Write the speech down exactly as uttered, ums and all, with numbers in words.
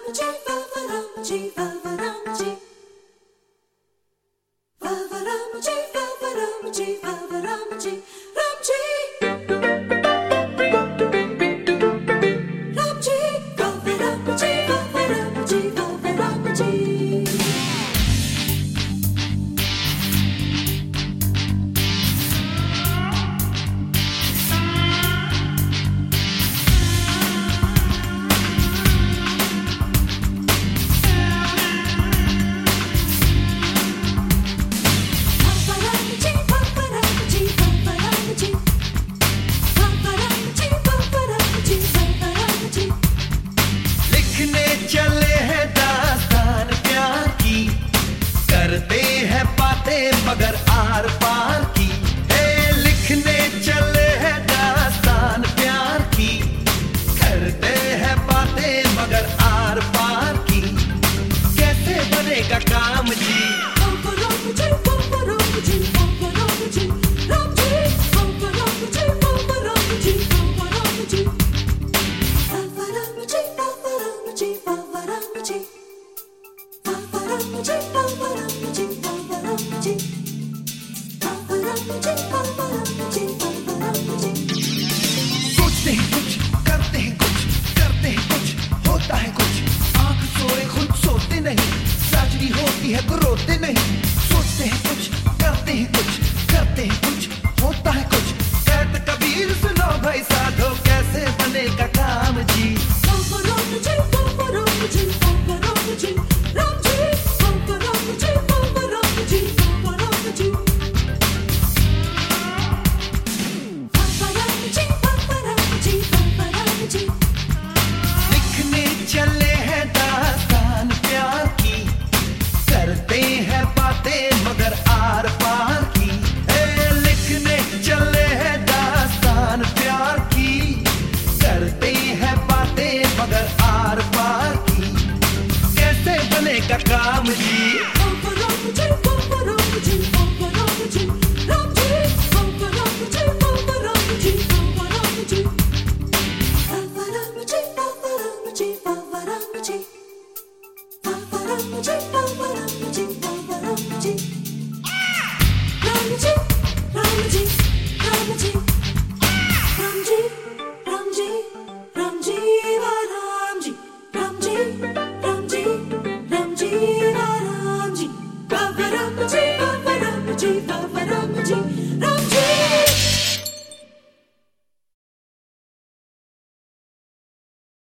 मगर आर पार की ए, लिखने चले हैं दास्तान प्यार की, करते हैं बातें मगर आर पार की, कैसे बनेगा काम जी? सोचते हैं कुछ, करते हैं कुछ, करते हैं कुछ, होता है कुछ, आंख सोए खुद सोते नहीं, साजरी होती है तो रोते नहीं। सोचते हैं कुछ, करते हैं कुछ, करते हैं कुछ, होता है कुछ, कहते कबीर सुनो भाई साधो, कैसे बनेगा काम जी? काम जी।